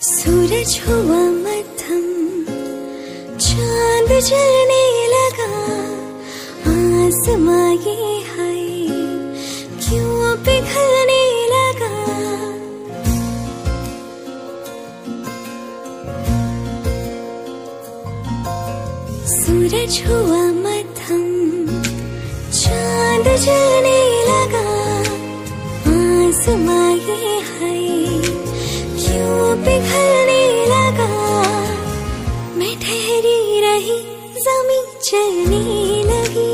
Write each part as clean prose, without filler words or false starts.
सूरज हुआ मध्यम, चांद जलने लगा, आसमां ये है क्यों पिघलने लगा। सूरज हुआ मध्यम, चांद जलने लगा, आसमां ये है क्यों पिघलने लगा। मैं ठहरी रही, ज़मीं चलने लगी,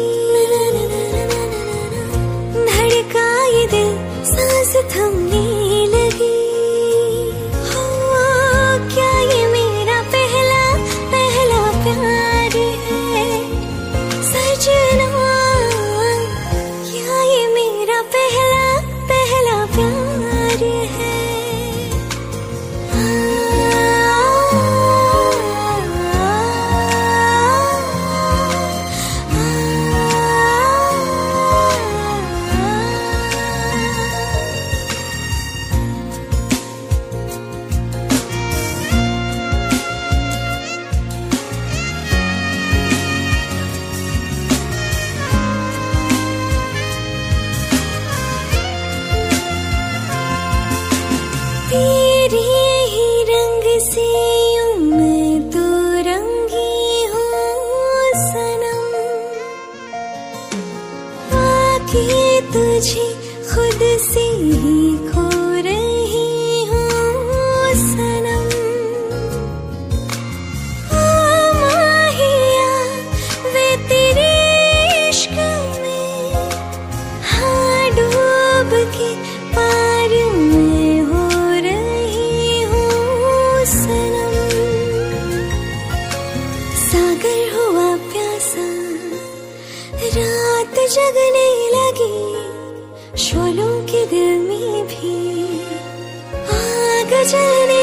धड़का ये दिल, सांस थमने लगी। हो क्या ये मेरा पहला पहला प्यार है सजना, क्या ये मेरा पहला पहला प्यार है। तेरे ही रंग से यूं मैं तो रंगी हूँ सनम, आके तुझे खुद से ही खो रही हूँ सनम। ओ माहिया वे तेरे इश्क में, हाँ डूब के पार में हो रही हूँ सनम। सागर हुआ प्यासा, रात जगने लगी, शोलों के दिल में भी आग जलने